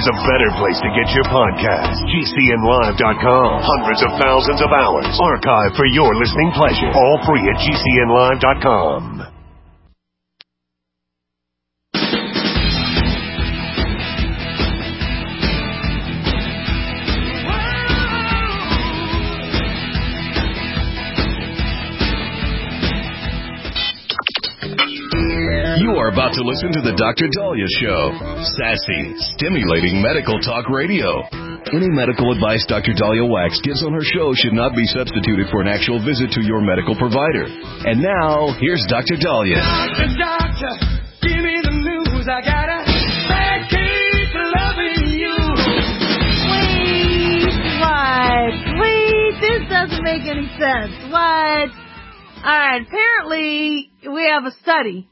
there's a better place to get your podcast. GCNlive.com. Hundreds of thousands of hours archived for your listening pleasure. All free at GCNlive.com. You are about to listen to the Dr. Daliah Show. Sassy, stimulating medical talk radio. Any medical advice Dr. Daliah Wax gives on her show should not be substituted for an actual visit to your medical provider. And now, here's Dr. Daliah. Doctor, give me the news. I got a bad case of loving you. Wait. This doesn't make any sense. What? All right, apparently we have a study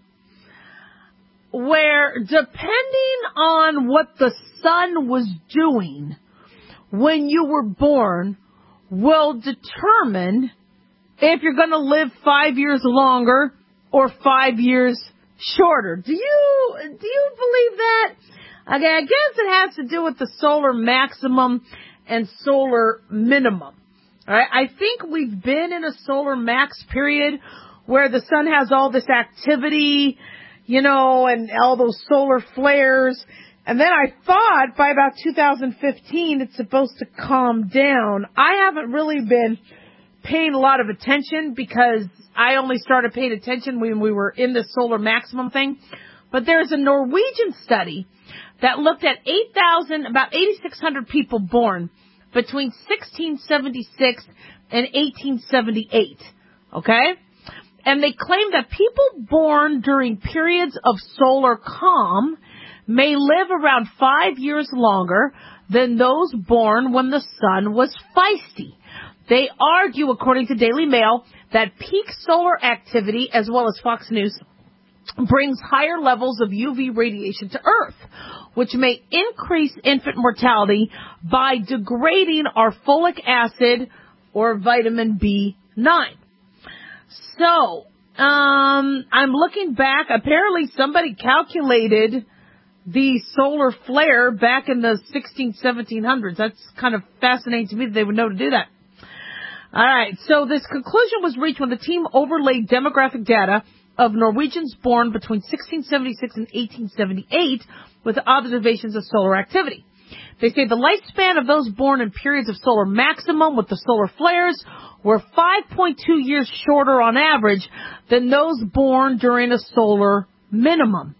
where depending on what the sun was doing when you were born will determine if you're going to live 5 years longer or 5 years shorter. Do you believe that? Okay, I guess it has to do with the solar maximum and solar minimum. All right, I think we've been in a solar max period where the sun has all this activity, you know, and all those solar flares. And then I thought by about 2015 it's supposed to calm down. I haven't really been paying a lot of attention because I only started paying attention when we were in the solar maximum thing. But there's a Norwegian study that looked at about 8,600 people born between 1676 and 1878. Okay? And they claim that people born during periods of solar calm may live around 5 years longer than those born when the sun was feisty. They argue, according to Daily Mail, that peak solar activity, as well as Fox News, brings higher levels of UV radiation to Earth, which may increase infant mortality by degrading our folic acid or vitamin B9. So, I'm looking back. Apparently somebody calculated the solar flare back in the 1700s. That's kind of fascinating to me that they would know to do that. All right. So this conclusion was reached when the team overlaid demographic data of Norwegians born between 1676 and 1878 with observations of solar activity. They say the lifespan of those born in periods of solar maximum with the solar flares were 5.2 years shorter on average than those born during a solar minimum.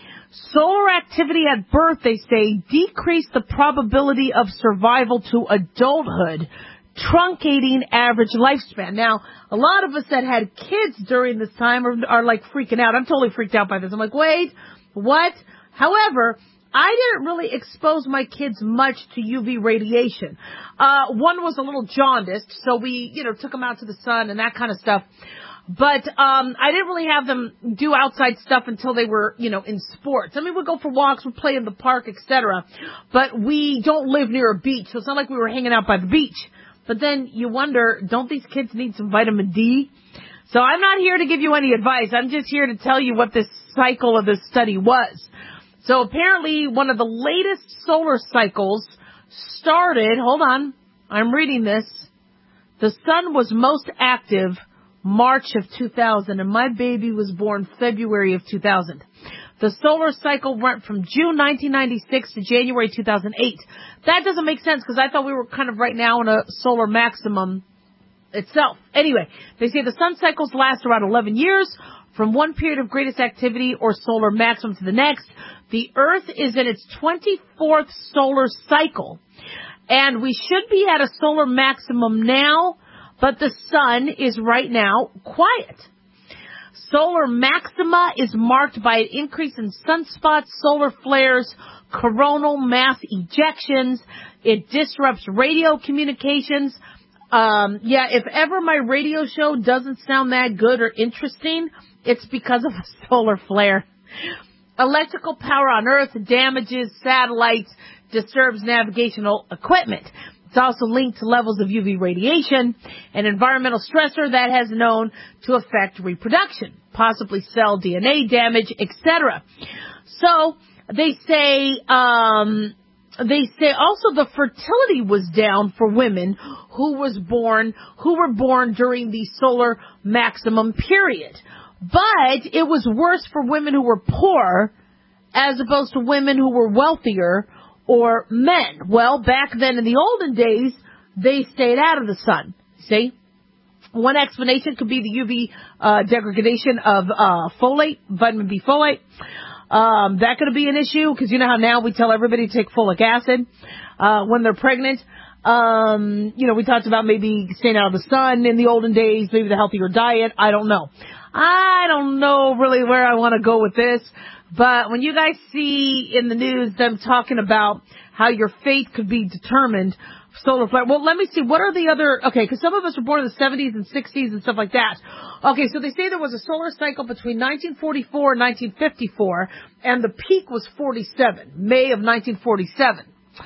Solar activity at birth, they say, decreased the probability of survival to adulthood, truncating average lifespan. Now, a lot of us that had kids during this time are like freaking out. I'm totally freaked out by this. I'm like, wait, what? However, I didn't really expose my kids much to UV radiation. One was a little jaundiced, so we, took them out to the sun and that kind of stuff. But I didn't really have them do outside stuff until they were, in sports. I mean, we'd go for walks, we'd play in the park, etc. But we don't live near a beach, so it's not like we were hanging out by the beach. But then you wonder, don't these kids need some vitamin D? So I'm not here to give you any advice. I'm just here to tell you what this cycle of this study was. So apparently one of the latest solar cycles started, hold on, I'm reading this. The sun was most active March of 2000, and my baby was born February of 2000. The solar cycle went from June 1996 to January 2008. That doesn't make sense because I thought we were kind of right now in a solar maximum itself. Anyway, they say the sun cycles last around 11 years from one period of greatest activity or solar maximum to the next. The Earth is in its 24th solar cycle, and we should be at a solar maximum now, but the sun is right now quiet. Solar maxima is marked by an increase in sunspots, solar flares, coronal mass ejections. It disrupts radio communications. If ever my radio show doesn't sound that good or interesting, it's because of a solar flare. Electrical power on Earth damages satellites, disturbs navigational equipment. It's also linked to levels of UV radiation, an environmental stressor that has known to affect reproduction, possibly cell DNA damage, etc. So they say they say also the fertility was down for women who were born during the solar maximum period. But it was worse for women who were poor as opposed to women who were wealthier or men. Well, back then in the olden days, they stayed out of the sun. See? One explanation could be the UV degradation of folate, vitamin B folate. That could be an issue because you know how now we tell everybody to take folic acid when they're pregnant. We talked about maybe staying out of the sun in the olden days, maybe the healthier diet. I don't know. I don't know really where I want to go with this. But when you guys see in the news them talking about how your fate could be determined, solar flare. Well, let me see. What are the other... Okay, because some of us were born in the 70s and 60s and stuff like that. Okay, so they say there was a solar cycle between 1944 and 1954, and the peak was 47, May of 1947.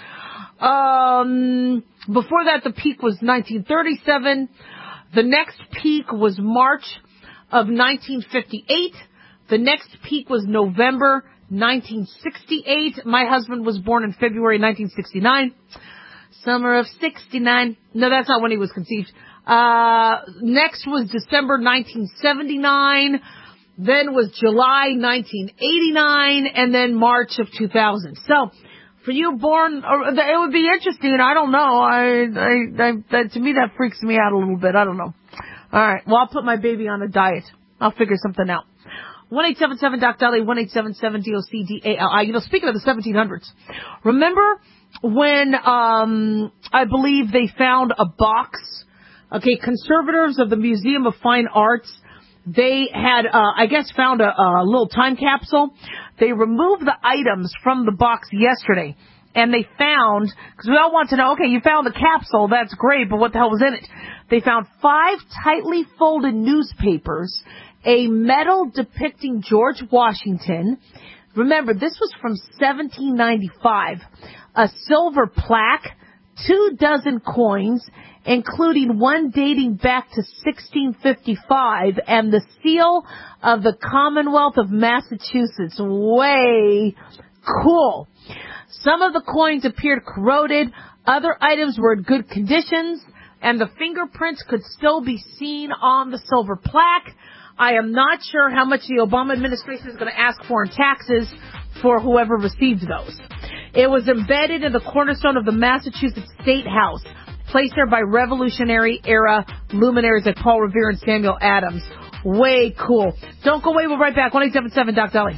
Before that, the peak was 1937. The next peak was March of 1958. The next peak was November 1968. My husband was born in February 1969. Summer of 69. No, that's not when he was conceived. Next was December 1979. Then was July 1989. And then March of 2000. So, for you born, it would be interesting. I don't know. To me, that freaks me out a little bit. I don't know. All right. Well, I'll put my baby on a diet. I'll figure something out. 1-877-DOC-DALI, 1-877-DOC-DALI. Speaking of the 1700s, remember when, I believe they found a box, conservators of the Museum of Fine Arts, they had, found a little time capsule. They removed the items from the box yesterday, and they found, because we all want to know, you found the capsule, that's great, but what the hell was in it? They found 5 tightly folded newspapers, a medal depicting George Washington. Remember, this was from 1795. A silver plaque, 2 dozen coins, including one dating back to 1655, and the seal of the Commonwealth of Massachusetts. Way cool. Some of the coins appeared corroded. Other items were in good conditions, and the fingerprints could still be seen on the silver plaque. I am not sure how much the Obama administration is going to ask for in taxes for whoever received those. It was embedded in the cornerstone of the Massachusetts State House, placed there by Revolutionary-era luminaries like Paul Revere and Samuel Adams. Way cool. Don't go away. We'll be right back. 1-877-DOC-DALI.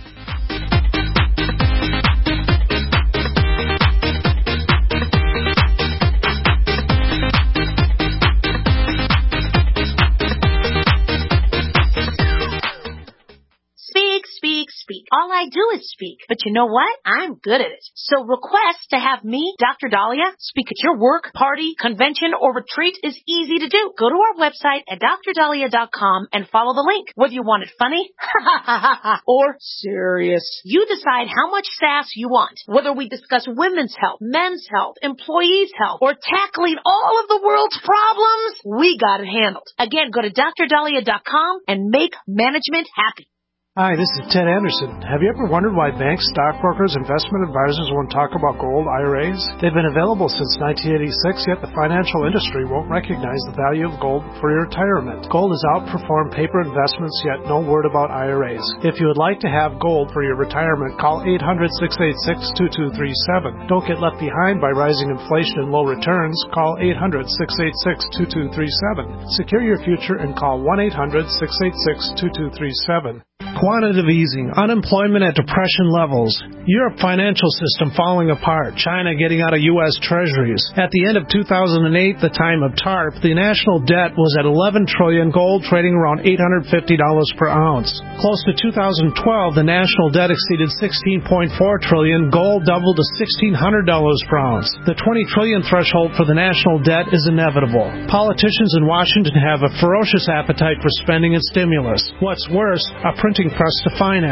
Speak. All I do is speak. But you know what? I'm good at it. So request to have me, Dr. Dahlia, speak at your work, party, convention, or retreat is easy to do. Go to our website at drdahlia.com and follow the link. Whether you want it funny or serious, you decide how much sass you want. Whether we discuss women's health, men's health, employees' health, or tackling all of the world's problems, we got it handled. Again, go to drdahlia.com and make management happy. Hi, this is Ted Anderson. Have you ever wondered why banks, stockbrokers, investment advisors won't talk about gold IRAs? They've been available since 1986, yet the financial industry won't recognize the value of gold for your retirement. Gold has outperformed paper investments, yet no word about IRAs. If you would like to have gold for your retirement, call 800-686-2237. Don't get left behind by rising inflation and low returns. Call 800-686-2237. Secure your future and call 1-800-686-2237. Quantitative easing, unemployment at depression levels, Europe financial system falling apart, China getting out of U.S. treasuries. At the end of 2008, the time of TARP, the national debt was at $11 trillion, gold trading around $850 per ounce. Close to 2012, the national debt exceeded $16.4 trillion, gold doubled to $1,600 per ounce. The $20 trillion threshold for the national debt is inevitable. Politicians in Washington have a ferocious appetite for spending and stimulus. What's worse, a printing press to finance.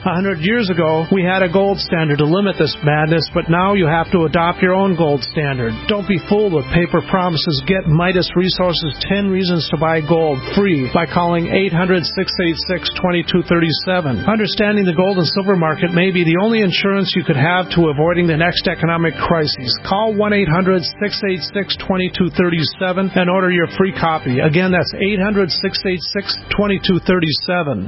100 years ago, we had a gold standard to limit this madness, but now you have to adopt your own gold standard. Don't be fooled with paper promises. Get Midas Resources 10 Reasons to Buy Gold free by calling 800-686-2237. Understanding the gold and silver market may be the only insurance you could have to avoiding the next economic crisis. Call 1-800-686-2237 and order your free copy. Again, that's 800-686-2237.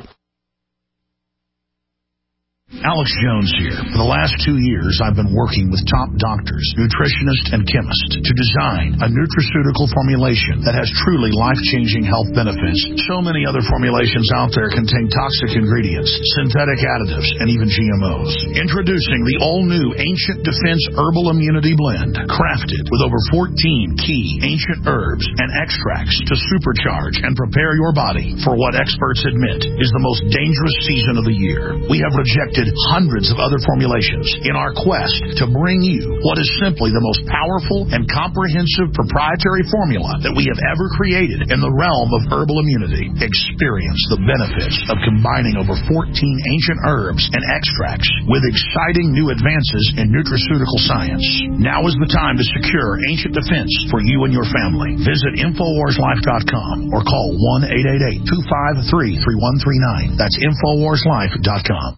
Alex Jones here. For the last 2 years, I've been working with top doctors, nutritionists, and chemists to design a nutraceutical formulation that has truly life-changing health benefits. So many other formulations out there contain toxic ingredients, synthetic additives, and even GMOs. Introducing the all-new Ancient Defense Herbal Immunity Blend, crafted with over 14 key ancient herbs and extracts to supercharge and prepare your body for what experts admit is the most dangerous season of the year. We have rejected hundreds of other formulations in our quest to bring you what is simply the most powerful and comprehensive proprietary formula that we have ever created in the realm of herbal immunity. Experience the benefits of combining over 14 ancient herbs and extracts with exciting new advances in nutraceutical science. Now is the time to secure Ancient Defense for you and your family. Visit InfoWarsLife.com or call 1-888-253-3139. That's InfoWarsLife.com.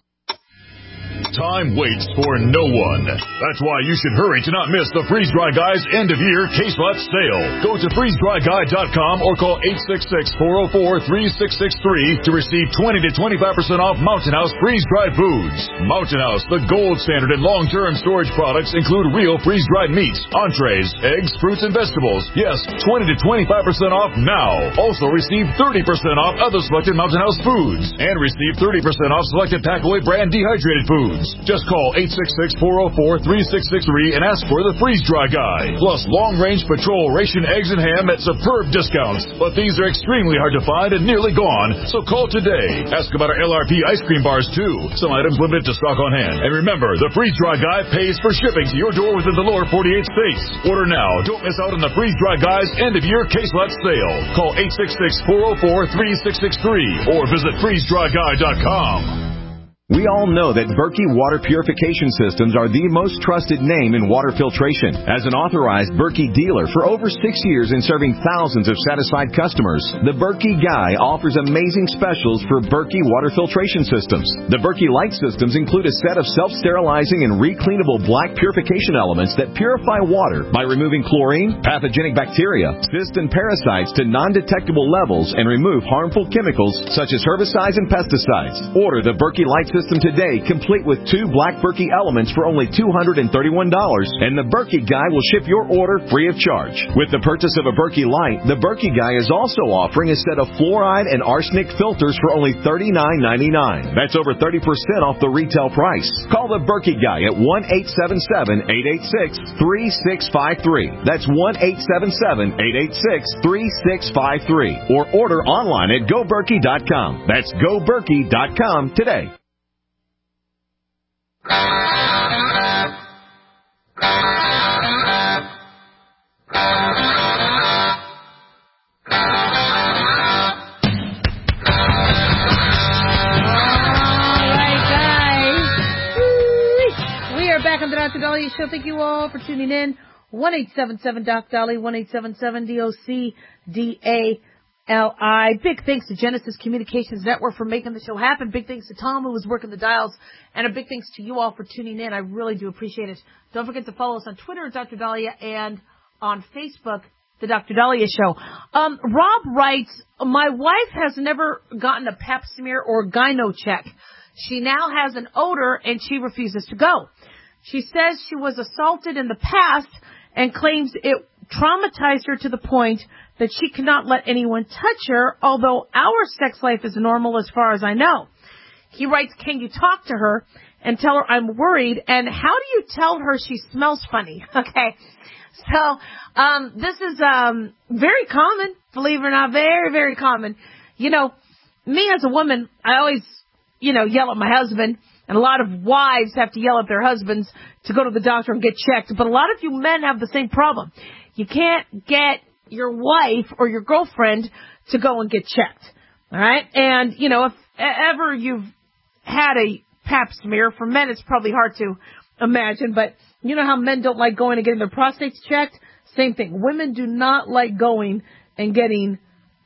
Time waits for no one. That's why you should hurry to not miss the Freeze Dry Guy's end-of-year case lot sale. Go to freezedryguy.com or call 866-404-3663 to receive 20 to 25% off Mountain House freeze-dried foods. Mountain House, the gold standard in long-term storage products, include real freeze-dried meats, entrees, eggs, fruits, and vegetables. Yes, 20 to 25% off now. Also receive 30% off other selected Mountain House foods and receive 30% off selected Packaway brand dehydrated foods. Just call 866-404-3663 and ask for the Freeze Dry Guy. Plus long-range patrol ration eggs and ham at superb discounts. But these are extremely hard to find and nearly gone, so call today. Ask about our LRP ice cream bars, too. Some items limited to stock on hand. And remember, the Freeze Dry Guy pays for shipping to your door within the lower 48 states. Order now. Don't miss out on the Freeze Dry Guy's end-of-year case lot sale. Call 866-404-3663 or visit freezedryguy.com. We all know that Berkey Water Purification Systems are the most trusted name in water filtration. As an authorized Berkey dealer for over 6 years and serving thousands of satisfied customers, the Berkey Guy offers amazing specials for Berkey Water Filtration Systems. The Berkey Light Systems include a set of self-sterilizing and recleanable black purification elements that purify water by removing chlorine, pathogenic bacteria, cysts, and parasites to non-detectable levels and remove harmful chemicals such as herbicides and pesticides. Order the Berkey Light System today, complete with 2 black Berkey elements for only $231, and the Berkey Guy will ship your order free of charge. With the purchase of a Berkey Light, the Berkey Guy is also offering a set of fluoride and arsenic filters for only $39.99. That's over 30% off the retail price. Call the Berkey Guy at 1-877-886-3653. That's 1-877-886-3653. Or order online at GoBerkey.com. That's GoBerkey.com today. Back on the Dr. Dahlia Show. Thank you all for tuning in. 1-877-DOC-DOLLY, 1-877-DOC-DALI. Big thanks to Genesis Communications Network for making the show happen. Big thanks to Tom, who was working the dials. And a big thanks to you all for tuning in. I really do appreciate it. Don't forget to follow us on Twitter at Dr. Dahlia and on Facebook, The Dr. Dahlia Show. Rob writes, my wife has never gotten a pap smear or gyno check. She now has an odor and she refuses to go. She says she was assaulted in the past and claims it traumatized her to the point that she cannot let anyone touch her, although our sex life is normal as far as I know. He writes, can you talk to her and tell her I'm worried? And how do you tell her she smells funny? Okay. So, this is, very common, believe it or not, very, very common. You know, me as a woman, I always, yell at my husband. And a lot of wives have to yell at their husbands to go to the doctor and get checked. But a lot of you men have the same problem. You can't get your wife or your girlfriend to go and get checked. All right? And, if ever you've had a pap smear. For men, it's probably hard to imagine, but you know how men don't like going and getting their prostates checked? Same thing. Women do not like going and getting,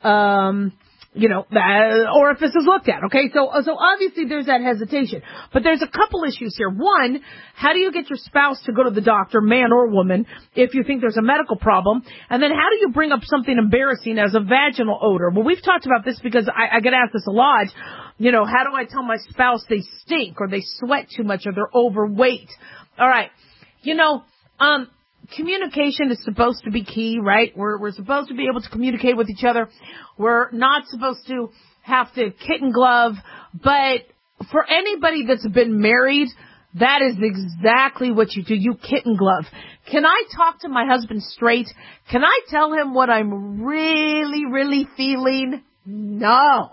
orifices looked at. Okay. So obviously there's that hesitation, but there's a couple issues here. One, how do you get your spouse to go to the doctor, man or woman, if you think there's a medical problem? And then how do you bring up something embarrassing as a vaginal odor? Well, we've talked about this because I get asked this a lot. You know, how do I tell my spouse they stink or they sweat too much or they're overweight? All right. You know, communication is supposed to be key, right? We're supposed to be able to communicate with each other. We're not supposed to have to kitten glove. But for anybody that's been married, that is exactly what you do. You kitten glove. Can I talk to my husband straight? Can I tell him what I'm really, really feeling? No.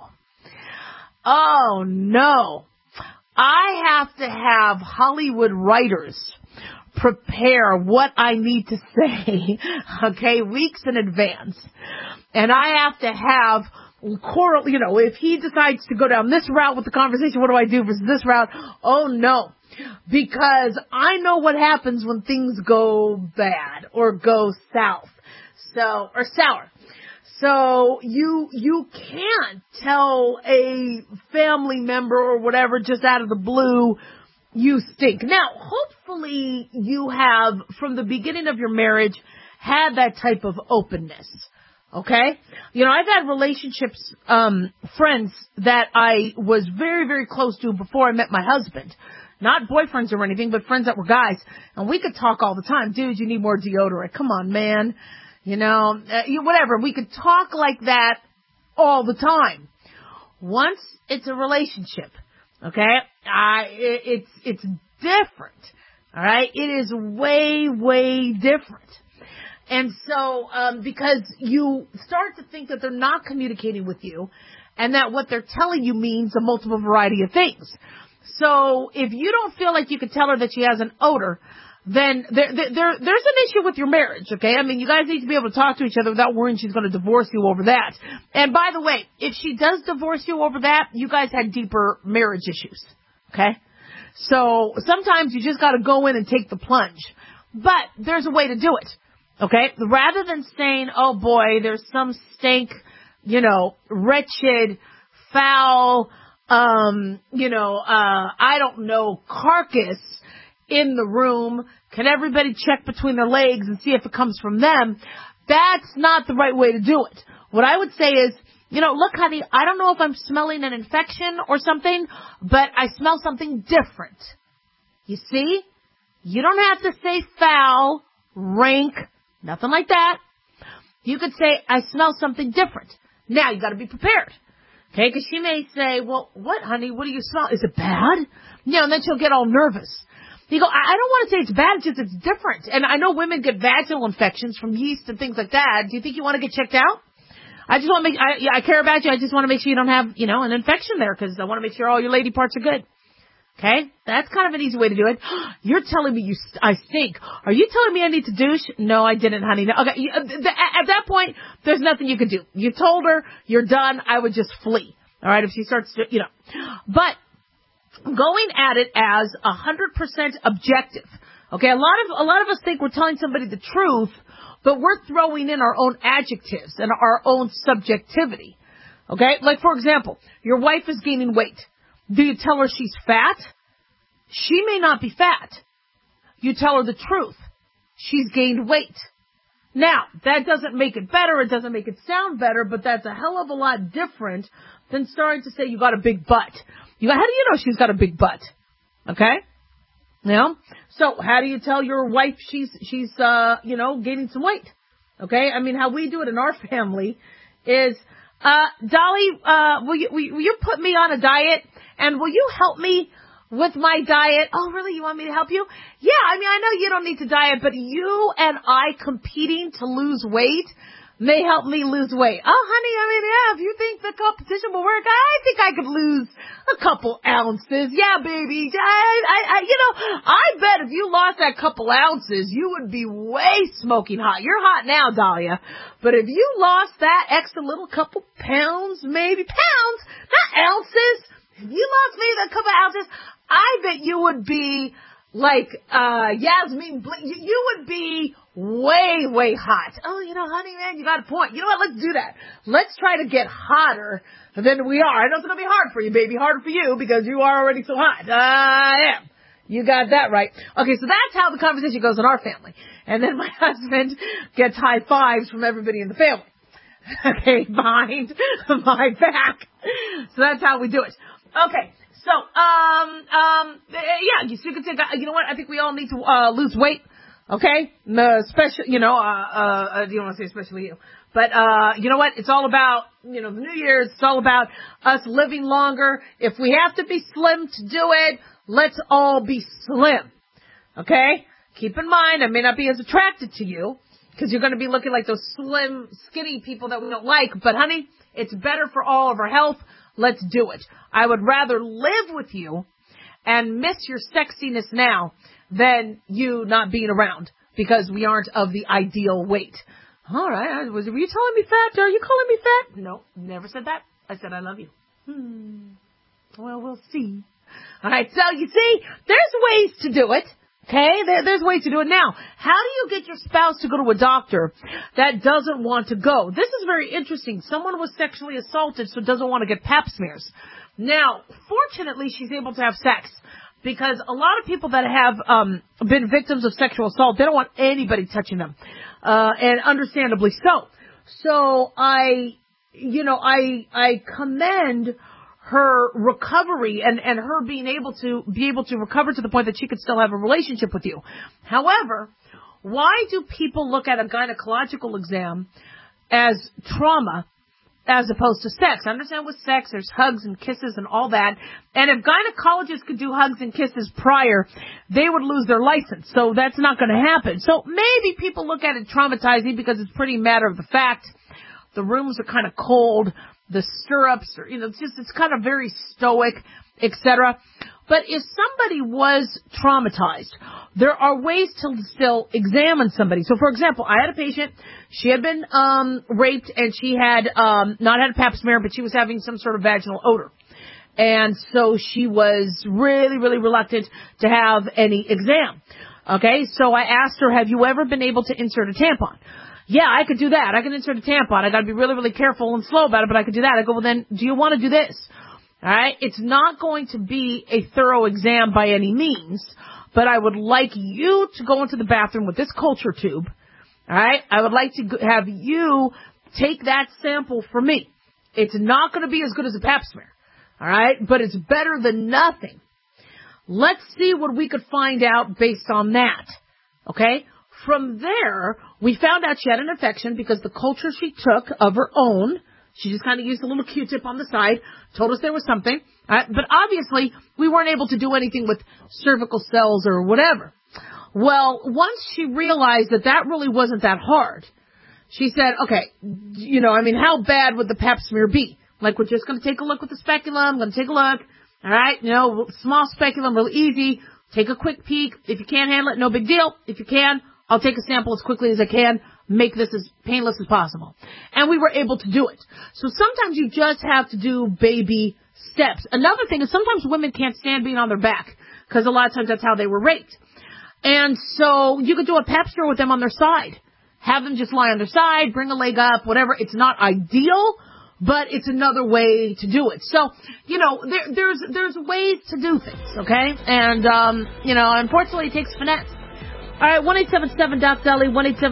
Oh, no. I have to have Hollywood writers prepare what I need to say, okay, weeks in advance. And I have to have if he decides to go down this route with the conversation, what do I do versus this route? Oh, no. Because I know what happens when things go bad or go south. Or sour. So you can't tell a family member or whatever just out of the blue, you stink. Now, hopefully you have, from the beginning of your marriage, had that type of openness. Okay? You know, I've had relationships, friends that I was very, very close to before I met my husband. Not boyfriends or anything, but friends that were guys. And we could talk all the time. Dude, you need more deodorant. Come on, man. You know, whatever. We could talk like that all the time. Once it's a relationship, okay, it's different. All right, it is way, way different. And so, because you start to think that they're not communicating with you, and that what they're telling you means a multiple variety of things. So, if you don't feel like you can tell her that she has an odor, then there's an issue with your marriage, okay? I mean, you guys need to be able to talk to each other without worrying she's going to divorce you over that. And by the way, if she does divorce you over that, you guys had deeper marriage issues, okay? So sometimes you just got to go in and take the plunge. But there's a way to do it, okay? Rather than saying, oh boy, there's some stank, wretched, foul, I don't know, carcass in the room. Can everybody check between their legs and see if it comes from them? That's not the right way to do it. What I would say is, look, honey, I don't know if I'm smelling an infection or something, but I smell something different. You see? You don't have to say foul, rank, nothing like that. You could say, I smell something different. Now, you got to be prepared. Okay? Because she may say, well, what, honey? What do you smell? Is it bad? And then she'll get all nervous. You go, I don't want to say it's bad, it's just it's different. And I know women get vaginal infections from yeast and things like that. Do you think you want to get checked out? I just want to I care about you. I just want to make sure you don't have, an infection there because I want to make sure all your lady parts are good. Okay? That's kind of an easy way to do it. You're telling me I stink. Are you telling me I need to douche? No, I didn't, honey. No. Okay. At that point, there's nothing you can do. You told her, you're done. I would just flee. All right? If she starts to, But going at it as 100% objective. Okay, a lot of us think we're telling somebody the truth, but we're throwing in our own adjectives and our own subjectivity. Okay, like for example, your wife is gaining weight. Do you tell her she's fat? She may not be fat. You tell her the truth. She's gained weight. Now, that doesn't make it better. It doesn't make it sound better, but that's a hell of a lot different than starting to say you got a big butt. How do you know she's got a big butt? Okay? So how do you tell your wife she's gaining some weight? Okay? I mean, how we do it in our family is, Dolly, will you put me on a diet and will you help me with my diet? Oh, really? You want me to help you? Yeah, I mean, I know you don't need to diet, but you and I competing to lose weight may help me lose weight. Oh, honey, I mean, yeah, if you think the competition will work, I think I could lose a couple ounces. Yeah, baby. I bet if you lost that couple ounces, you would be way smoking hot. You're hot now, Dahlia. But if you lost that extra little couple pounds, maybe pounds, not ounces, if you lost maybe a couple ounces, I bet you would be like Yasmin. You would be way, way hot. Oh, honey, man, you got a point. You know what? Let's do that. Let's try to get hotter than we are. I know it's going to be hard for you, baby. Harder for you because you are already so hot. I am. You got that right. Okay, so that's how the conversation goes in our family. And then my husband gets high fives from everybody in the family. Okay, behind my back. So that's how we do it. Okay, so, yeah, you can say, you know what? I think we all need to, lose weight. Okay? Especially, you don't want to say especially you. But, you know what? It's all about, the New Year's. It's all about us living longer. If we have to be slim to do it, let's all be slim. Okay? Keep in mind, I may not be as attracted to you because you're going to be looking like those slim, skinny people that we don't like. But, honey, it's better for all of our health. Let's do it. I would rather live with you and miss your sexiness now than you not being around because we aren't of the ideal weight. All right. Were you telling me fat? Are you calling me fat? No, never said that. I said I love you. Well, we'll see. All right. So you see, there's ways to do it. Okay, there's ways to do it now. How do you get your spouse to go to a doctor that doesn't want to go? This is very interesting. Someone was sexually assaulted, so doesn't want to get pap smears. Now, fortunately, she's able to have sex because a lot of people that have been victims of sexual assault, they don't want anybody touching them, and understandably so. So I commend her recovery and her being able to recover to the point that she could still have a relationship with you. However, why do people look at a gynecological exam as trauma as opposed to sex? I understand with sex, there's hugs and kisses and all that. And if gynecologists could do hugs and kisses prior, they would lose their license. So that's not going to happen. So maybe people look at it traumatizing because it's pretty matter of the fact. The rooms are kind of cold. The stirrups are, it's kind of very stoic, etc. But if somebody was traumatized, there are ways to still examine somebody. So, for example, I had a patient. She had been raped, and she had not had a pap smear, but she was having some sort of vaginal odor. And so she was really, really reluctant to have any exam. Okay, so I asked her, have you ever been able to insert a tampon? Yeah, I could do that. I can insert a tampon. I got to be really, really careful and slow about it, but I could do that. I go, well, then, do you want to do this? All right? It's not going to be a thorough exam by any means, but I would like you to go into the bathroom with this culture tube. All right? I would like to have you take that sample for me. It's not going to be as good as a pap smear. All right? But it's better than nothing. Let's see what we could find out based on that. Okay? From there, we found out she had an infection because the culture she took of her own, she just kind of used a little Q-tip on the side, told us there was something. But obviously, we weren't able to do anything with cervical cells or whatever. Well, once she realized that really wasn't that hard, she said, okay, how bad would the pap smear be? Like, we're just going to take a look with the speculum, going to take a look. All right, small speculum, real easy. Take a quick peek. If you can't handle it, no big deal. If you can, I'll take a sample as quickly as I can, make this as painless as possible. And we were able to do it. So sometimes you just have to do baby steps. Another thing is sometimes women can't stand being on their back because a lot of times that's how they were raped. And so you could do a pap smear with them on their side. Have them just lie on their side, bring a leg up, whatever. It's not ideal, but it's another way to do it. So, there's ways to do things, okay? And, unfortunately it takes finesse. All right, 1-877-DOC-DALI,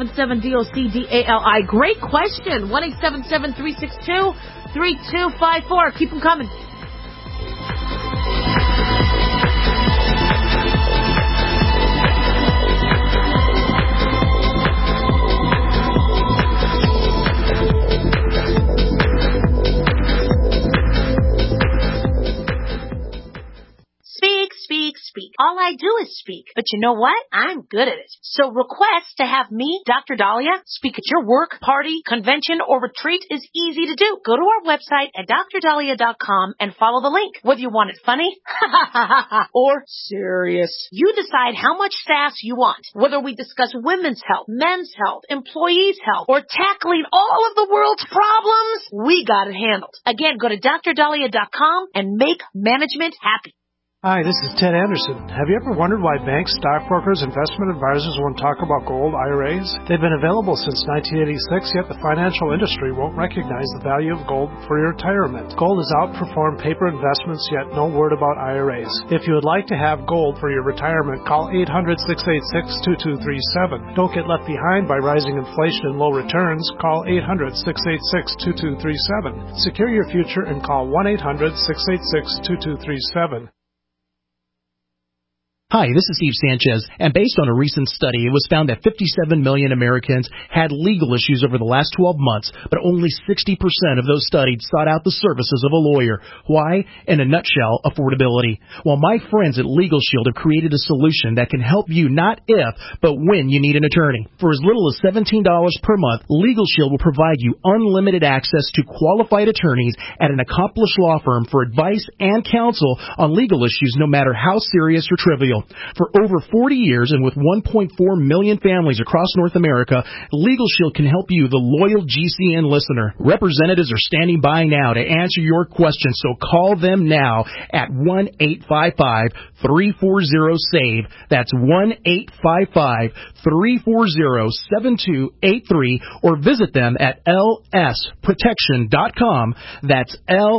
1-877-DOC-DALI. Great question. 1-877-362-3254. Keep them coming. Speak. All I do is speak. But you know what? I'm good at it. So request to have me, Dr. Dahlia, speak at your work, party, convention, or retreat is easy to do. Go to our website at drdahlia.com and follow the link. Whether you want it funny or serious, you decide how much sass you want. Whether we discuss women's health, men's health, employees' health, or tackling all of the world's problems, we got it handled. Again, go to drdahlia.com and make management happy. Hi, this is Ted Anderson. Have you ever wondered why banks, stockbrokers, investment advisors won't talk about gold IRAs? They've been available since 1986, yet the financial industry won't recognize the value of gold for your retirement. Gold has outperformed paper investments, yet no word about IRAs. If you would like to have gold for your retirement, call 800-686-2237. Don't get left behind by rising inflation and low returns. Call 800-686-2237. Secure your future and call 1-800-686-2237. Hi, this is Steve Sanchez, and based on a recent study, it was found that 57 million Americans had legal issues over the last 12 months, but only 60% of those studied sought out the services of a lawyer. Why? In a nutshell, affordability. Well, my friends at Legal Shield have created a solution that can help you not if, but when you need an attorney. For as little as $17 per month, Legal Shield will provide you unlimited access to qualified attorneys at an accomplished law firm for advice and counsel on legal issues, no matter how serious or trivial. For over 40 years and with 1.4 million families across North America, Legal Shield can help you, the loyal GCN listener. Representatives are standing by now to answer your questions, so call them now at 1-855-340-SAVE. That's 1-855-340-7283, or visit them at lsprotection.com. That's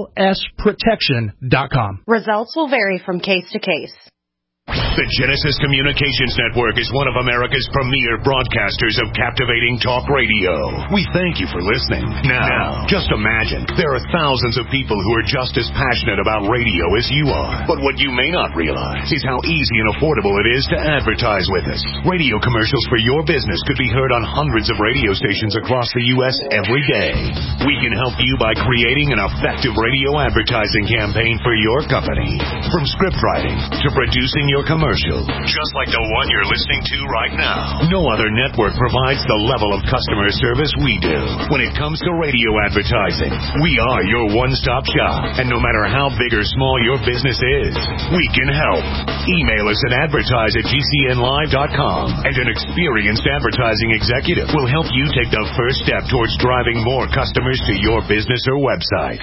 lsprotection.com. Results will vary from case to case. The Genesis Communications Network is one of America's premier broadcasters of captivating talk radio. We thank you for listening. Now, just imagine, there are thousands of people who are just as passionate about radio as you are. But what you may not realize is how easy and affordable it is to advertise with us. Radio commercials for your business could be heard on hundreds of radio stations across the U.S. every day. We can help you by creating an effective radio advertising campaign for your company. From script writing to producing your commercial, just like the one you're listening to right now. No other network provides the level of customer service we do. When it comes to radio advertising, we are your one-stop shop. And no matter how big or small your business is, we can help. Email us at advertise@gcnlive.com, and an experienced advertising executive will help you take the first step towards driving more customers to your business or website.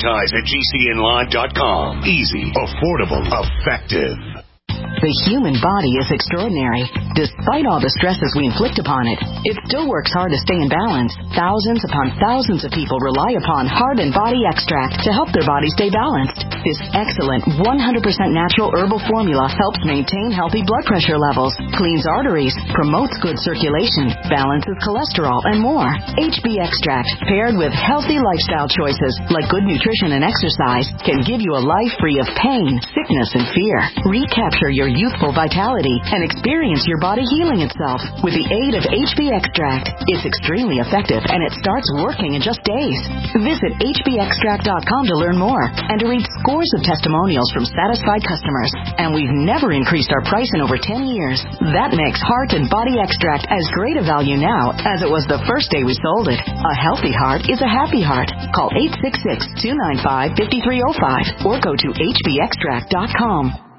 Advertise@gcnlive.com. Easy, affordable, effective. The human body is extraordinary. Despite all the stresses we inflict upon it, it still works hard to stay in balance. Thousands upon thousands of people rely upon Heart and Body Extract to help their body stay balanced. This excellent 100% natural herbal formula helps maintain healthy blood pressure levels, cleans arteries, promotes good circulation, balances cholesterol, and more. HB Extract, paired with healthy lifestyle choices like good nutrition and exercise, can give you a life free of pain, sickness, and fear. Recapture your youthful vitality and experience your body healing itself with the aid of HB Extract. It's extremely effective, and it starts working in just days. Visit hbextract.com to learn more and to read scores of testimonials from satisfied customers. And we've never increased our price in over 10 years. That makes Heart and Body Extract as great a value now as it was the first day we sold it. A healthy heart is a happy heart. Call 866-295-5305 or go to hbextract.com.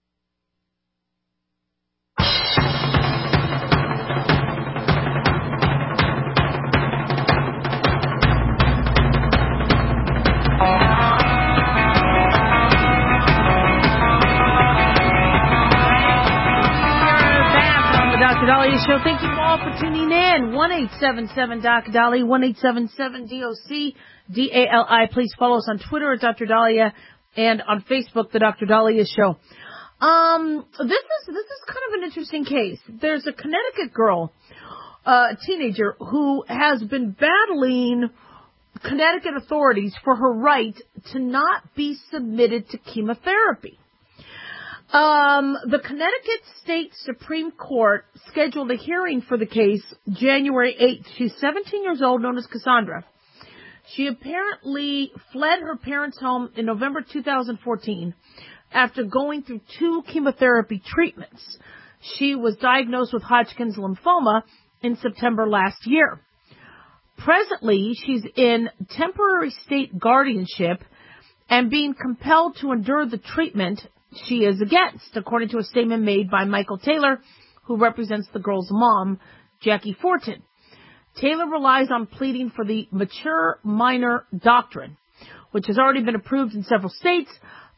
Dahlia Show. Thank you all for tuning in. 1-877-DOC-DOLLY, 1-877-DOC-DALI. Please follow us on Twitter at Dr. Dahlia and on Facebook, The Dr. Dahlia Show. This is kind of an interesting case. There's a Connecticut girl, a teenager, who has been battling Connecticut authorities for her right to not be submitted to chemotherapy. The Connecticut State Supreme Court scheduled a hearing for the case January 8th. She's 17 years old, known as Cassandra. She apparently fled her parents' home in November 2014 after going through 2 chemotherapy treatments. She was diagnosed with Hodgkin's lymphoma in September last year. Presently, she's in temporary state guardianship and being compelled to endure the treatment she is against, according to a statement made by Michael Taylor, who represents the girl's mom, Jackie Fortin. Taylor relies on pleading for the mature minor doctrine, which has already been approved in several states.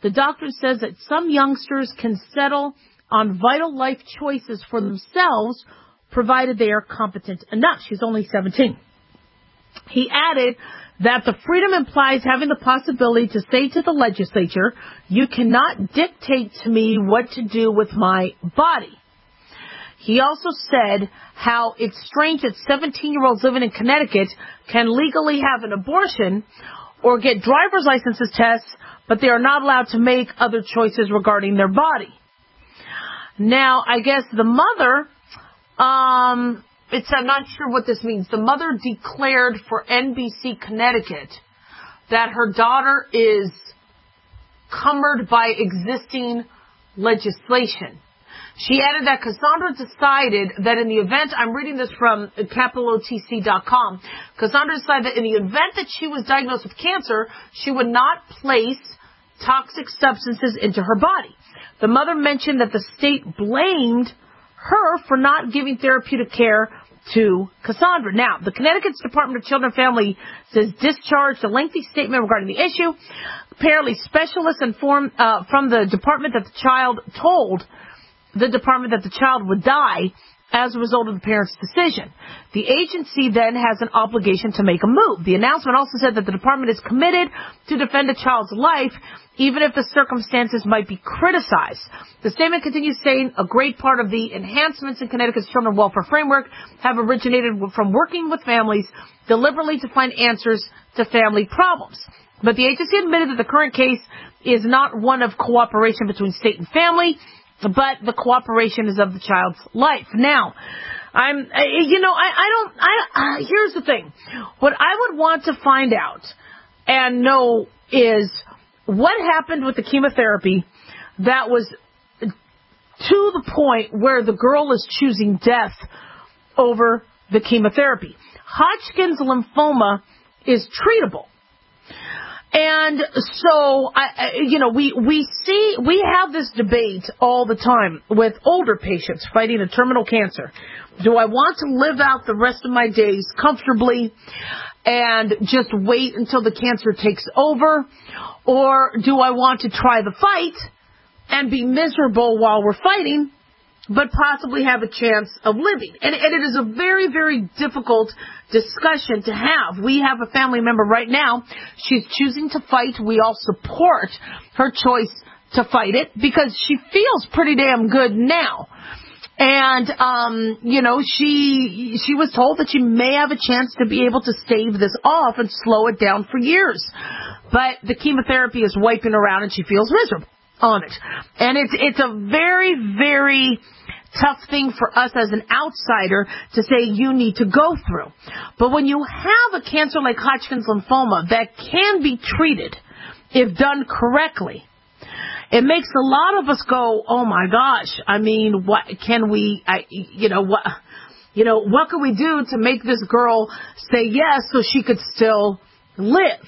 The doctor says that some youngsters can settle on vital life choices for themselves, provided they are competent enough. She's only 17. He added that the freedom implies having the possibility to say to the legislature, you cannot dictate to me what to do with my body. He also said how it's strange that 17-year-olds living in Connecticut can legally have an abortion or get driver's licenses tests, but they are not allowed to make other choices regarding their body. Now, I guess the mother, I'm not sure what this means. The mother declared for NBC Connecticut that her daughter is cumbered by existing legislation. She added that Cassandra decided that in the event, I'm reading this from capitalotc.com, Cassandra decided that in the event that she was diagnosed with cancer, she would not place toxic substances into her body. The mother mentioned that the state blamed her for not giving therapeutic care to Cassandra. Now, the Connecticut's Department of Children and Family says discharged a lengthy statement regarding the issue. Apparently, specialists informed from the department that the child told the department that the child would die as a result of the parents' decision. The agency then has an obligation to make a move. The announcement also said that the department is committed to defend a child's life, even if the circumstances might be criticized. The statement continues saying a great part of the enhancements in Connecticut's Children Welfare Framework have originated from working with families deliberately to find answers to family problems. But the agency admitted that the current case is not one of cooperation between state and family, but the cooperation is of the child's life. Now, here's the thing. What I would want to find out and know is what happened with the chemotherapy that was to the point where the girl is choosing death over the chemotherapy. Hodgkin's lymphoma is treatable. And so, we have this debate all the time with older patients fighting a terminal cancer. Do I want to live out the rest of my days comfortably and just wait until the cancer takes over? Or do I want to try the fight and be miserable while we're fighting, but possibly have a chance of living? And it is a very, very difficult discussion to have. We have a family member right now. She's choosing to fight. We all support her choice to fight it because she feels pretty damn good now. And, she was told that she may have a chance to be able to stave this off and slow it down for years. But the chemotherapy is wiping her out and she feels miserable on it. And it's a very, very tough thing for us as an outsider to say you need to go through. But when you have a cancer like Hodgkin's lymphoma that can be treated if done correctly, it makes a lot of us go, oh my gosh, I mean, what can we, what can we do to make this girl say yes so she could still live?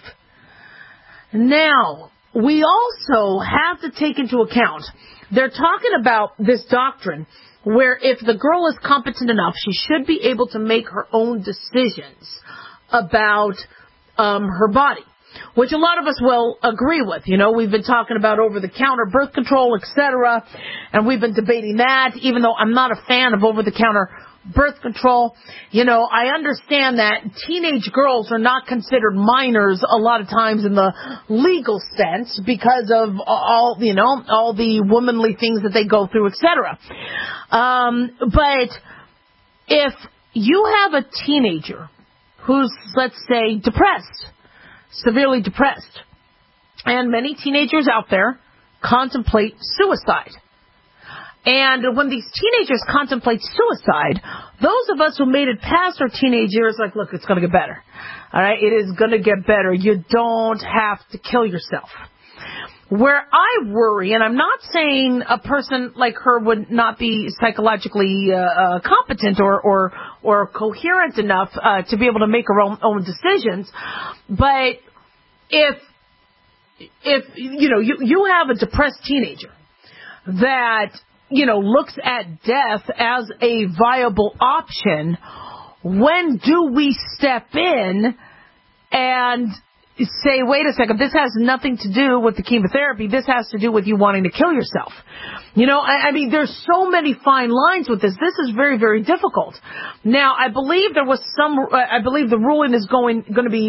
Now, we also have to take into account, they're talking about this doctrine where if the girl is competent enough, she should be able to make her own decisions about her body, which a lot of us will agree with. We've been talking about over-the-counter birth control, etc., and we've been debating that, even though I'm not a fan of over-the-counter birth control. I understand that teenage girls are not considered minors a lot of times in the legal sense because of all the womanly things that they go through, etc. But if you have a teenager who's, let's say, depressed, severely depressed, and many teenagers out there contemplate suicide. And when these teenagers contemplate suicide, those of us who made it past our teenage years like, look, it's going to get better. All right, it is going to get better. You don't have to kill yourself. Where I worry, and I'm not saying a person like her would not be psychologically competent or coherent enough to be able to make her own decisions, but if you have a depressed teenager that looks at death as a viable option, when do we step in and say, wait a second, this has nothing to do with the chemotherapy. This has to do with you wanting to kill yourself. You know, I mean, there's so many fine lines with this. This is very, very difficult. Now, I believe there was I believe the ruling is going to be,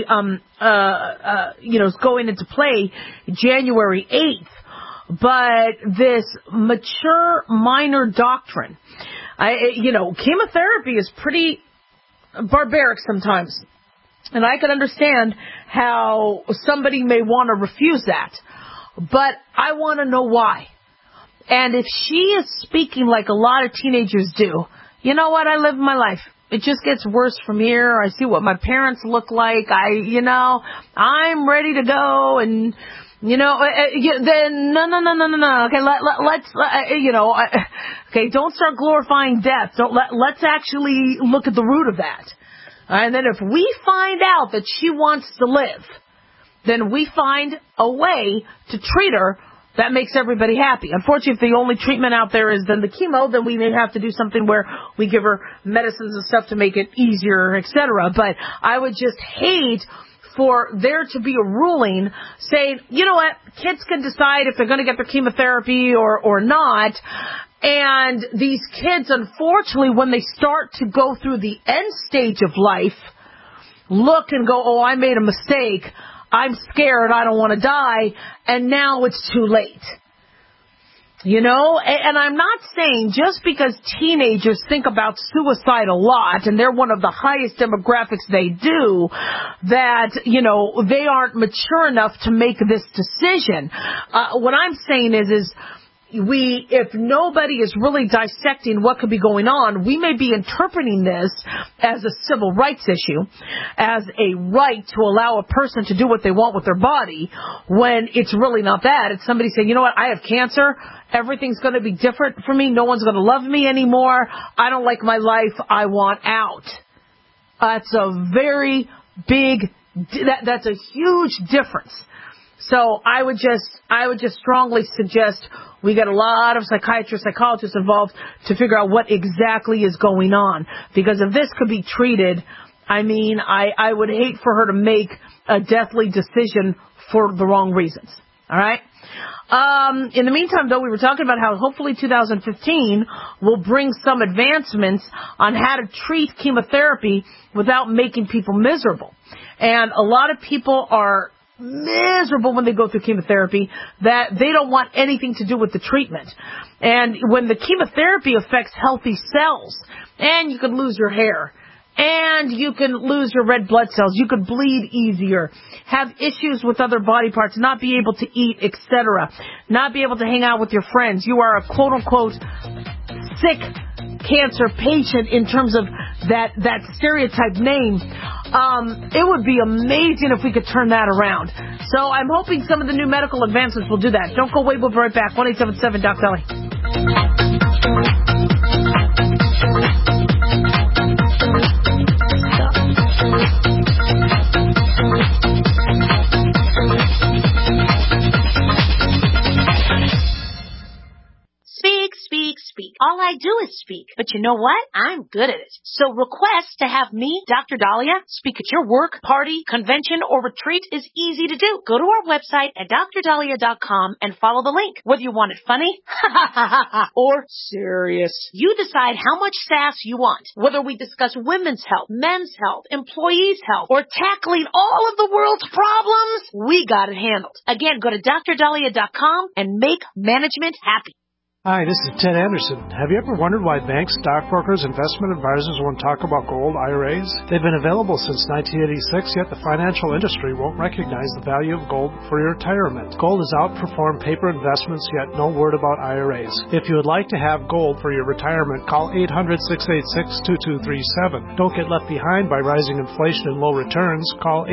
is going into play January 8th. But this mature minor doctrine, chemotherapy is pretty barbaric sometimes. And I can understand how somebody may want to refuse that. But I want to know why. And if she is speaking like a lot of teenagers do, you know what, I live my life. It just gets worse from here. I see what my parents look like. I'm ready to go. And, then, no. Okay, okay, don't start glorifying death. Let's actually look at the root of that. And then if we find out that she wants to live, then we find a way to treat her that makes everybody happy. Unfortunately, if the only treatment out there is then the chemo, then we may have to do something where we give her medicines and stuff to make it easier, etc. But I would just hate for there to be a ruling saying, you know what, kids can decide if they're going to get their chemotherapy or not. And these kids, unfortunately, when they start to go through the end stage of life, look and go, oh, I made a mistake. I'm scared. I don't want to die. And now it's too late. And I'm not saying just because teenagers think about suicide a lot, and they're one of the highest demographics they do, that, they aren't mature enough to make this decision. What I'm saying is if nobody is really dissecting what could be going on, we may be interpreting this as a civil rights issue, as a right to allow a person to do what they want with their body, when it's really not that. It's somebody saying, you know what, I have cancer. Everything's going to be different for me. No one's going to love me anymore. I don't like my life. I want out. That's a very big, that's a huge difference. So I would just strongly suggest we get a lot of psychiatrists, psychologists involved to figure out what exactly is going on. Because if this could be treated, I would hate for her to make a deathly decision for the wrong reasons. All right? In the meantime, though, we were talking about how hopefully 2015 will bring some advancements on how to treat chemotherapy without making people miserable. And a lot of people are miserable when they go through chemotherapy, that they don't want anything to do with the treatment. And when the chemotherapy affects healthy cells, and you can lose your hair, and you can lose your red blood cells, you could bleed easier, have issues with other body parts, not be able to eat, etc., not be able to hang out with your friends. You are a quote-unquote sick cancer patient in terms of that stereotype name. It would be amazing if we could turn that around. So I'm hoping some of the new medical advancements will do that. Don't go away. We'll be right back. 1-877-DOC-DELI. Speak. All I do is speak. But you know what? I'm good at it. So request to have me, Dr. Dahlia, speak at your work, party, convention, or retreat is easy to do. Go to our website at drdahlia.com and follow the link. Whether you want it funny or serious, you decide how much sass you want. Whether we discuss women's health, men's health, employees' health, or tackling all of the world's problems, we got it handled. Again, go to drdahlia.com and make management happy. Hi, this is Ted Anderson. Have you ever wondered why banks, stockbrokers, investment advisors won't talk about gold IRAs? They've been available since 1986, yet the financial industry won't recognize the value of gold for your retirement. Gold has outperformed paper investments, yet no word about IRAs. If you would like to have gold for your retirement, call 800-686-2237. Don't get left behind by rising inflation and low returns. Call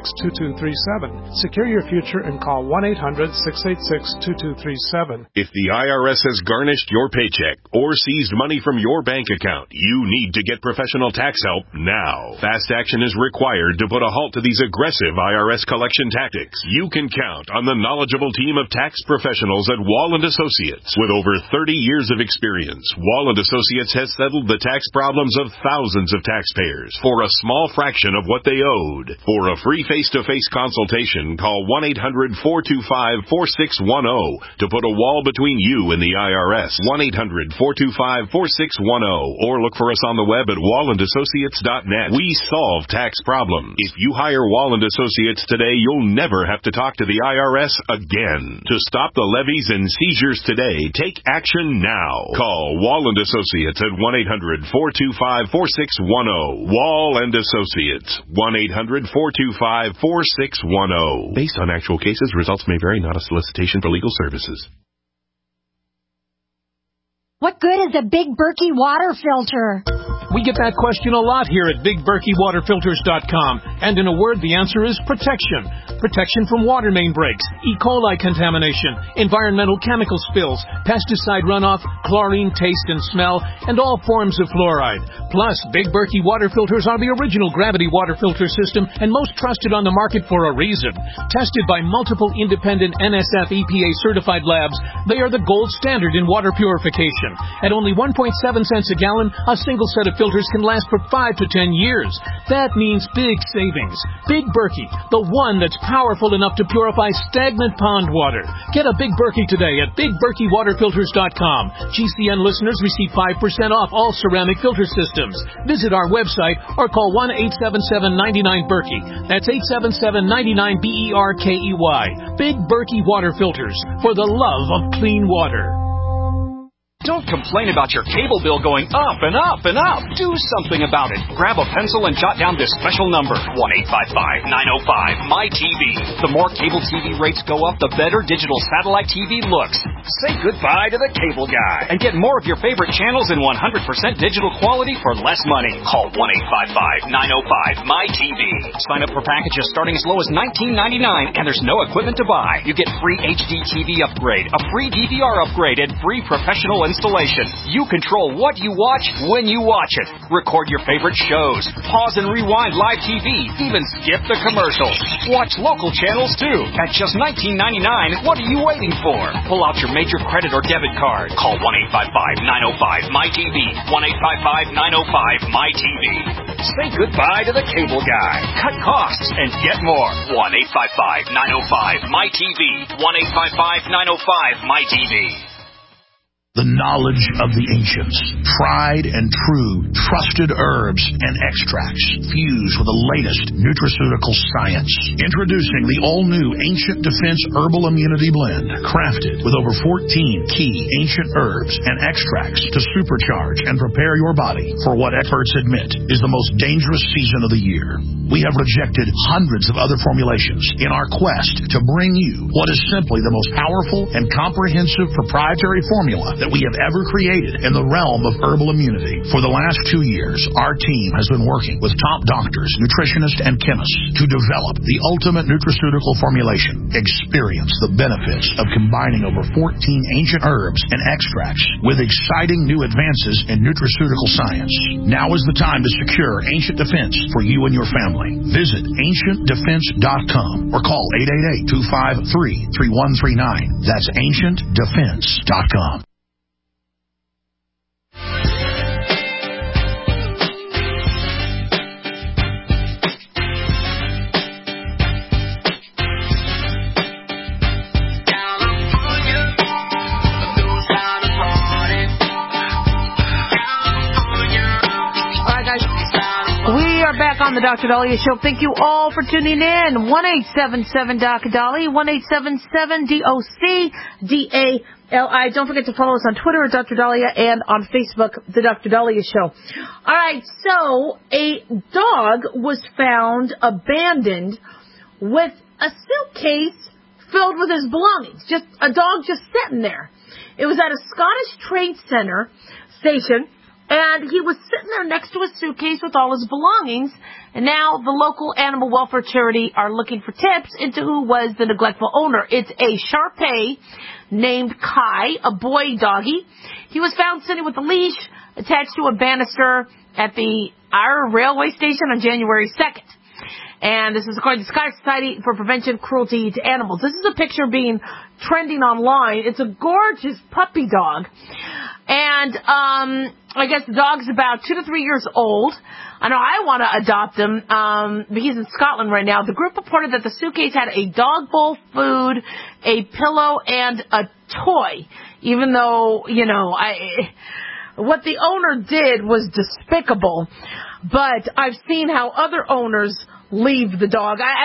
800-686-2237. Secure your future and call 1-800-686-2237. If the the IRS has garnished your paycheck or seized money from your bank account, you need to get professional tax help now. Fast action is required to put a halt to these aggressive IRS collection tactics. You can count on the knowledgeable team of tax professionals at Wall & Associates. With over 30 years of experience, Wall & Associates has settled the tax problems of thousands of taxpayers for a small fraction of what they owed. For a free face-to-face consultation, call 1-800-425-4610 to put a wall between you and the IRS. 1-800-425-4610 or look for us on the web at wallandassociates.net. We solve tax problems. If you hire Wall & Associates today, you'll never have to talk to the IRS again. To stop the levies and seizures today, take action now. Call Wall & Associates at 1-800-425-4610. Wall & Associates. 1-800-425-4610. Based on actual cases, results may vary, not a solicitation for legal services. What good is a Big Berkey water filter? We get that question a lot here at BigBerkeyWaterFilters.com. And in a word, the answer is protection. Protection from water main breaks, E. coli contamination, environmental chemical spills, pesticide runoff, chlorine taste and smell, and all forms of fluoride. Plus, Big Berkey water filters are the original gravity water filter system and most trusted on the market for a reason. Tested by multiple independent NSF EPA certified labs, they are the gold standard in water purification. At only 1.7 cents a gallon, a single set of filters can last for 5 to 10 years. That means big savings. Big Berkey, the one that's powerful enough to purify stagnant pond water. Get a Big Berkey today at BigBerkeyWaterFilters.com. GCN listeners receive 5% off all ceramic filter systems. Visit our website or call 1-877-99-BERKEY. That's 877-99-BERKEY. Big Berkey Water Filters, for the love of clean water. Don't complain about your cable bill going up and up and up. Do something about it. Grab a pencil and jot down this special number, 1-855-905-MY-TV. The more cable TV rates go up, the better digital satellite TV looks. Say goodbye to the cable guy and get more of your favorite channels in 100% digital quality for less money. Call 1-855-905-MY-TV. Sign up for packages starting as low as $19.99, and there's no equipment to buy. You get free HD TV upgrade, a free DVR upgrade, and free professional installation. You control what you watch when you watch it. Record your favorite shows. Pause and rewind live TV. Even skip the commercials. Watch local channels too. At just $19.99, what are you waiting for? Pull out your major credit or debit card. Call 1-855-905-MY-TV. 1-855-905-MY-TV. Say goodbye to the cable guy. Cut costs and get more. 1-855-905-MY-TV. 1-855-905-MY-TV. The knowledge of the ancients, tried and true, trusted herbs and extracts fused with the latest nutraceutical science. Introducing the all-new Ancient Defense Herbal Immunity Blend, crafted with over 14 key ancient herbs and extracts to supercharge and prepare your body for what experts admit is the most dangerous season of the year. We have rejected hundreds of other formulations in our quest to bring you what is simply the most powerful and comprehensive proprietary formula that we have ever created in the realm of herbal immunity. For the last 2 years, our team has been working with top doctors, nutritionists, and chemists to develop the ultimate nutraceutical formulation. Experience the benefits of combining over 14 ancient herbs and extracts with exciting new advances in nutraceutical science. Now is the time to secure Ancient Defense for you and your family. Visit AncientDefense.com or call 888-253-3139. That's AncientDefense.com. Back on the Dr. Dahlia Show. Thank you all for tuning in. 1-877-DOC-DALI, 1-877-DOC-DALI. Don't forget to follow us on Twitter at Dr. Dahlia and on Facebook, The Dr. Dahlia Show. All right, so a dog was found abandoned with a suitcase filled with his belongings. Just a dog just sitting there. It was at a Scottish train center station. And he was sitting there next to a suitcase with all his belongings. And now the local animal welfare charity are looking for tips into who was the neglectful owner. It's a Shar-Pei named Kai, a boy doggy. He was found sitting with a leash attached to a banister at the Ayr railway station on January 2nd. And this is according to Scottish Society for Prevention of Cruelty to Animals. This is a picture being trending online. It's a gorgeous puppy dog. And I guess the dog's about 2 to 3 years old. I know I want to adopt him, but he's in Scotland right now. The group reported that the suitcase had a dog bowl, food, a pillow, and a toy. Even though, what the owner did was despicable. But I've seen how other owners leave the dog. I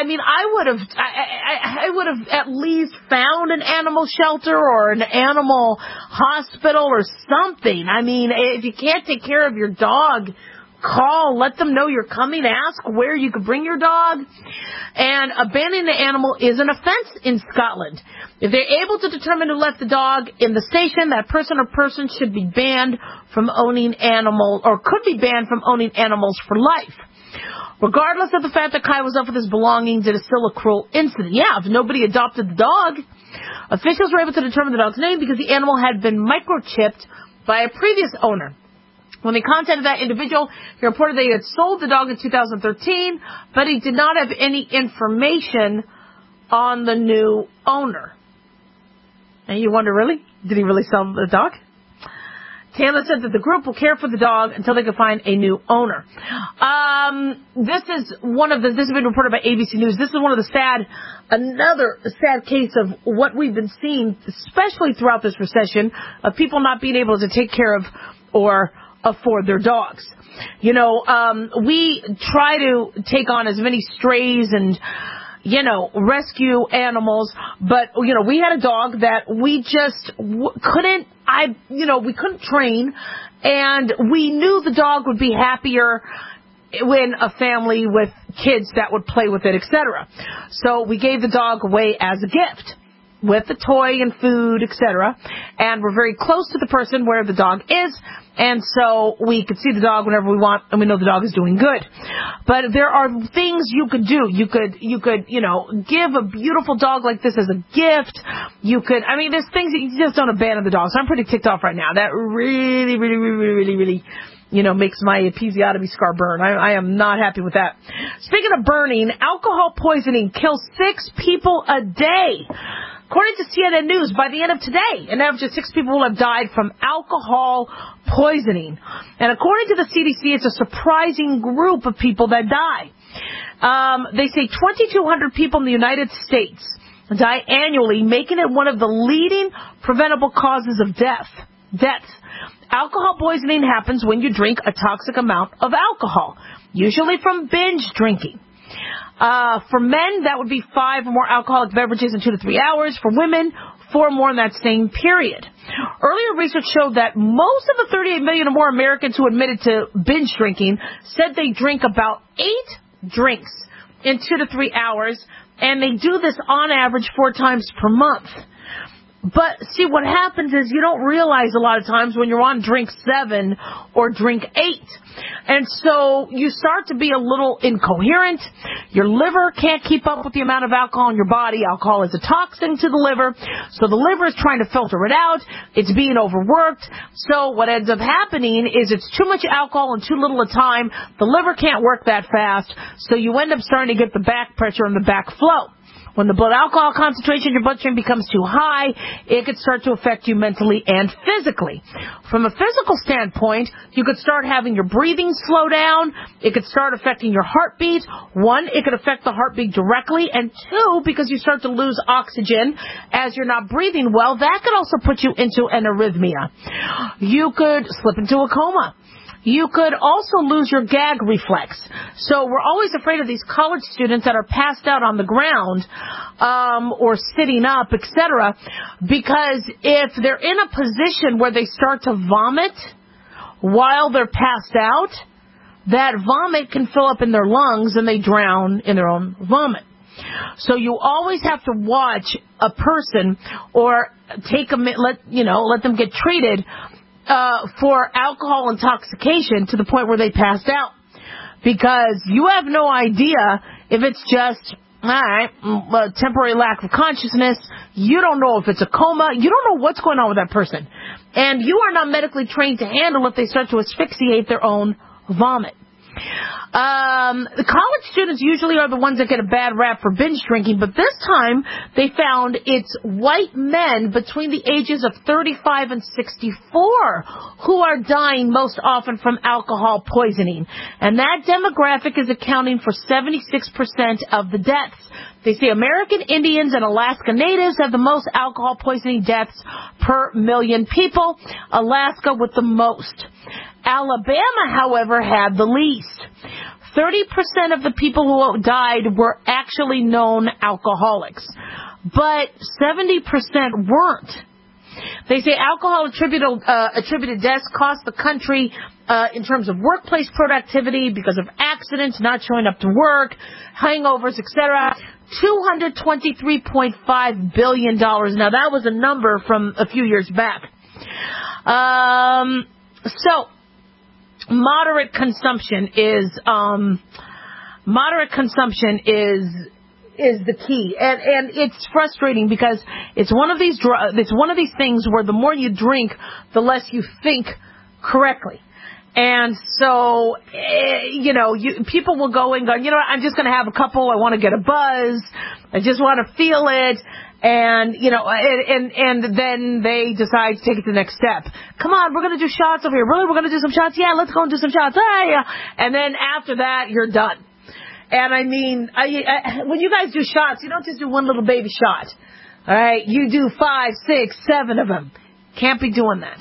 would have at least found an animal shelter or an animal hospital or something. I mean, if you can't take care of your dog, call, let them know you're coming, ask where you could bring your dog. And abandoning the animal is an offense in Scotland. If they're able to determine who left the dog in the station, that person or persons should be banned from owning animals, or could be banned from owning animals for life. Regardless of the fact that Kai was up with his belongings, it is still a cruel incident. Yeah, if nobody adopted the dog. Officials were able to determine the dog's name because the animal had been microchipped by a previous owner. When they contacted that individual, he reported that he had sold the dog in 2013, but he did not have any information on the new owner. And you wonder, really? Did he really sell the dog? Taylor said that the group will care for the dog until they can find a new owner. This has been reported by ABC News. This is another sad case of what we've been seeing, especially throughout this recession, of people not being able to take care of or afford their dogs. We try to take on as many strays and rescue animals, but, we had a dog that we just couldn't train, and we knew the dog would be happier in a family with kids that would play with it, etc. So we gave the dog away as a gift, with the toy and food, etc. And we're very close to the person where the dog is, and so we could see the dog whenever we want, and we know the dog is doing good. But there are things you could do. You could, give a beautiful dog like this as a gift. There's things that you just don't abandon the dog. So I'm pretty ticked off right now. That really, really, really, really, really, makes my episiotomy scar burn. I am not happy with that. Speaking of burning, alcohol poisoning kills 6 people a day. According to CNN News, by the end of today, an average of 6 people will have died from alcohol poisoning. And according to the CDC, it's a surprising group of people that die. They say 2,200 people in the United States die annually, making it one of the leading preventable causes of death. Alcohol poisoning happens when you drink a toxic amount of alcohol, usually from binge drinking. For men, that would be 5 or more alcoholic beverages in 2 to 3 hours. For women, 4 more in that same period. Earlier research showed that most of the 38 million or more Americans who admitted to binge drinking said they drink about 8 drinks in 2 to 3 hours, and they do this on average 4 times per month. But see, what happens is you don't realize a lot of times when you're on drink 7 or drink 8. And so you start to be a little incoherent. Your liver can't keep up with the amount of alcohol in your body. Alcohol is a toxin to the liver. So the liver is trying to filter it out. It's being overworked. So what ends up happening is it's too much alcohol and too little a time. The liver can't work that fast. So you end up starting to get the back pressure and the back flow. When the blood alcohol concentration in your bloodstream becomes too high, it could start to affect you mentally and physically. From a physical standpoint, you could start having your breathing slow down. It could start affecting your heartbeat. 1, it could affect the heartbeat directly. And 2, because you start to lose oxygen as you're not breathing well, that could also put you into an arrhythmia. You could slip into a coma. You could also lose your gag reflex. So we're always afraid of these college students that are passed out on the ground or sitting up, etc., because if they're in a position where they start to vomit while they're passed out, that vomit can fill up in their lungs and they drown in their own vomit. So you always have to watch a person or let them get treated for alcohol intoxication to the point where they passed out. Because you have no idea if it's just, a temporary lack of consciousness. You don't know if it's a coma. You don't know what's going on with that person. And you are not medically trained to handle if they start to asphyxiate their own vomit. The college students usually are the ones that get a bad rap for binge drinking, but this time they found it's white men between the ages of 35 and 64 who are dying most often from alcohol poisoning. And that demographic is accounting for 76% of the deaths. They say American Indians and Alaska Natives have the most alcohol poisoning deaths per million people, Alaska with the most. Alabama, however, had the least. 30% of the people who died were actually known alcoholics, but 70% weren't. They say alcohol-attributed deaths cost the country in terms of workplace productivity because of accidents, not showing up to work, hangovers, etc., $223.5 billion. Now, that was a number from a few years back. Moderate consumption is the key, and it's frustrating because it's one of these things where the more you drink, the less you think correctly. And so, people will go and go, I'm just going to have a couple. I want to get a buzz. I just want to feel it. And, and then they decide to take it to the next step. Come on, we're going to do shots over here. Really? We're going to do some shots? Yeah, let's go and do some shots. And then after that, you're done. And I mean, when you guys do shots, you don't just do one little baby shot. All right? You do 5, 6, 7 of them. Can't be doing that.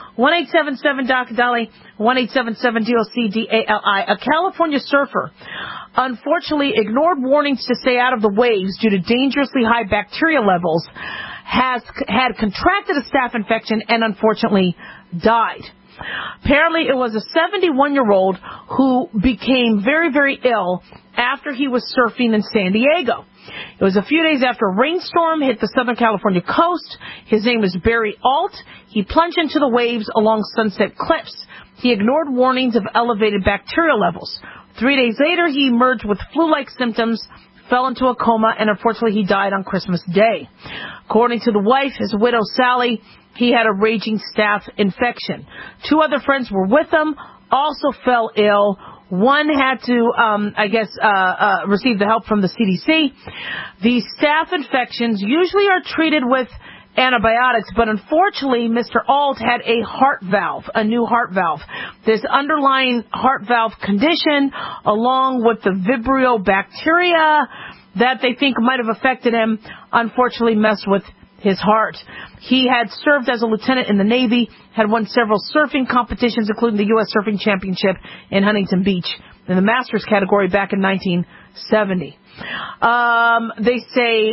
1-877-Dr. 1-877-DOC-DALI. A California surfer unfortunately ignored warnings to stay out of the waves due to dangerously high bacteria levels, had contracted a staph infection, and unfortunately died. Apparently, it was a 71-year-old who became very, very ill after he was surfing in San Diego. It was a few days after a rainstorm hit the Southern California coast. His name is Barry Alt. He plunged into the waves along Sunset Cliffs. He ignored warnings of elevated bacterial levels. 3 days later, he emerged with flu-like symptoms, fell into a coma, and unfortunately he died on Christmas Day. According to the wife, his widow Sally, he had a raging staph infection. 2 other friends were with him, also fell ill. One had to, receive the help from the CDC. These staph infections usually are treated with antibiotics, but unfortunately, Mr. Alt had a new heart valve. This underlying heart valve condition, along with the Vibrio bacteria that they think might have affected him, unfortunately messed with his heart. He had served as a lieutenant in the Navy, had won several surfing competitions, including the U.S. Surfing Championship in Huntington Beach in the Masters category back in 1970. They say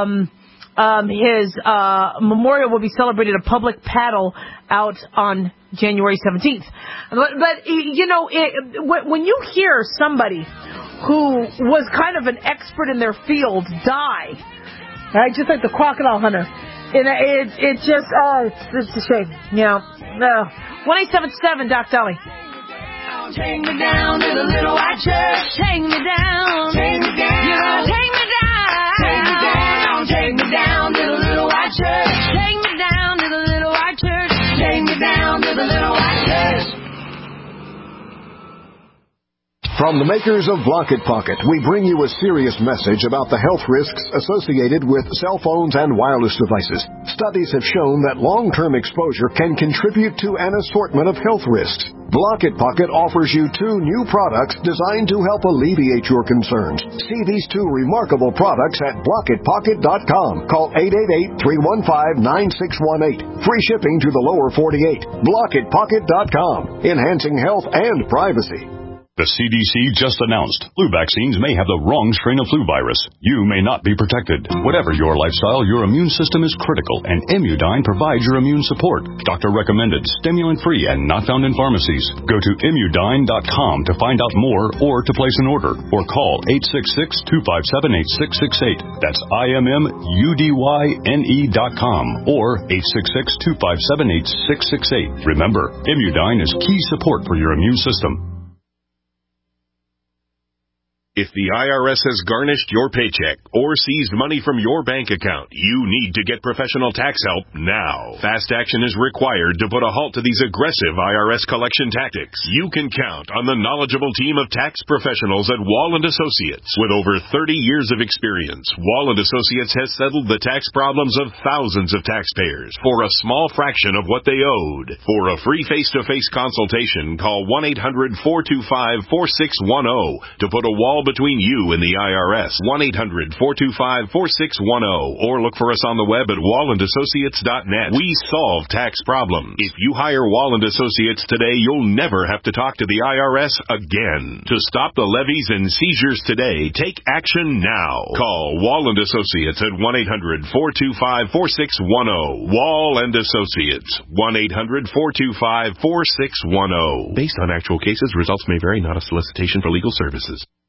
his memorial will be celebrated at public paddle out on January 17th. But when you hear somebody who was kind of an expert in their field die, right, just like the crocodile hunter, it's just, it's a shame. 1-877 Doc Dolly. Take me down to the little white church. Take me down. Take me down. You're gonna take me down. Take me down. Take me down to the little white church. Take me down to the little white church. Take me down to the little white church. From the makers of Block It Pocket, we bring you a serious message about the health risks associated with cell phones and wireless devices. Studies have shown that long-term exposure can contribute to an assortment of health risks. Block It Pocket offers you 2 new products designed to help alleviate your concerns. See these 2 remarkable products at blockitpocket.com. Call 888-315-9618. Free shipping to the lower 48. Blockitpocket.com. Enhancing health and privacy. The CDC just announced flu vaccines may have the wrong strain of flu virus. You may not be protected. Whatever your lifestyle, your immune system is critical, and Immudyne provides your immune support. Doctor recommended, stimulant-free, and not found in pharmacies. Go to Immudyne.com to find out more or to place an order, or call 866-257-8668. That's IMMUDYNE.com or 866-257-8668. Remember, Immudyne is key support for your immune system. If the IRS has garnished your paycheck or seized money from your bank account, you need to get professional tax help now. Fast action is required to put a halt to these aggressive IRS collection tactics. You can count on the knowledgeable team of tax professionals at Wall & Associates. With over 30 years of experience, Wall & Associates has settled the tax problems of thousands of taxpayers for a small fraction of what they owed. For a free face-to-face consultation, call 1-800-425-4610 to put a wall between you and the IRS. 1-800-425-4610 or look for us on the web at wallandassociates.net. We solve tax problems. If you hire Wall & Associates today, you'll never have to talk to the IRS again. To stop the levies and seizures today, take action now. Call Wall & Associates at 1-800-425-4610. Wall & Associates. 1-800-425-4610. Based on actual cases, results may vary, not a solicitation for legal services.